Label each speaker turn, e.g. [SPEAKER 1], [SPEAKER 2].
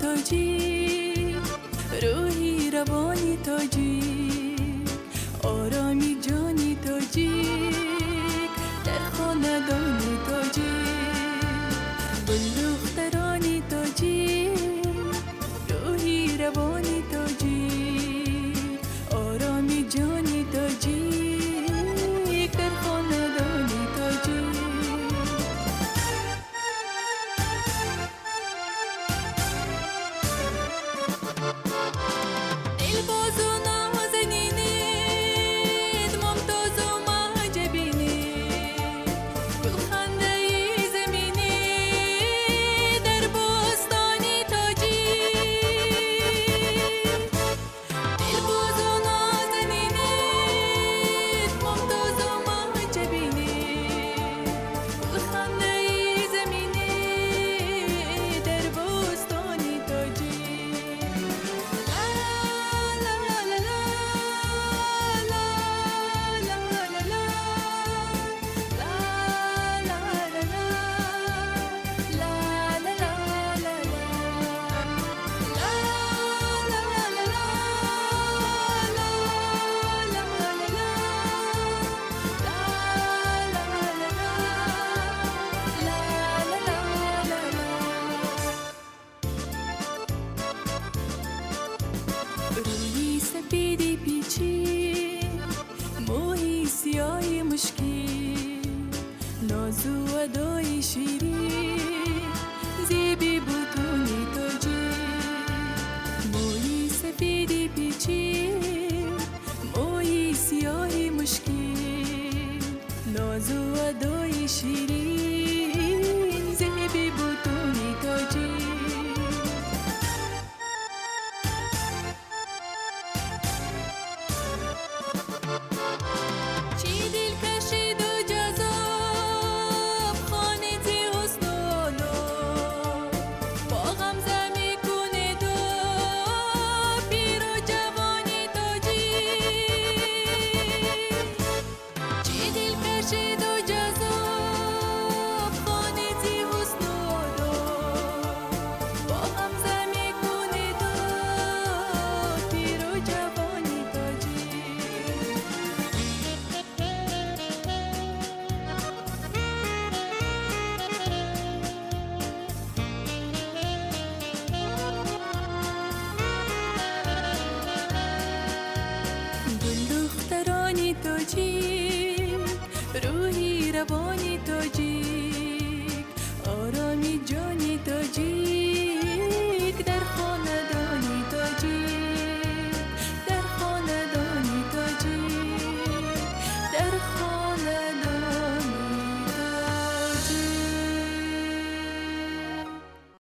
[SPEAKER 1] تاجی، روحی روانی تاجی، آرامی جانی تاجی، در خاندانی تاجی، گل دخترانی تاجی، روحی روانی تاجی، آرامی جانی تاجی، در خاندانی تاجی. دلباز و نازنینید، ممتاز و معجبینید، گلخنده زمینی در بستانی تاجی. دلباز و نازنینید، ممتاز و معجبینید، گلخنده زمینی در بستانی تاجی. روی سپیدی پیچی، موی سیاهی مشکی، ناز و ادای شیرین،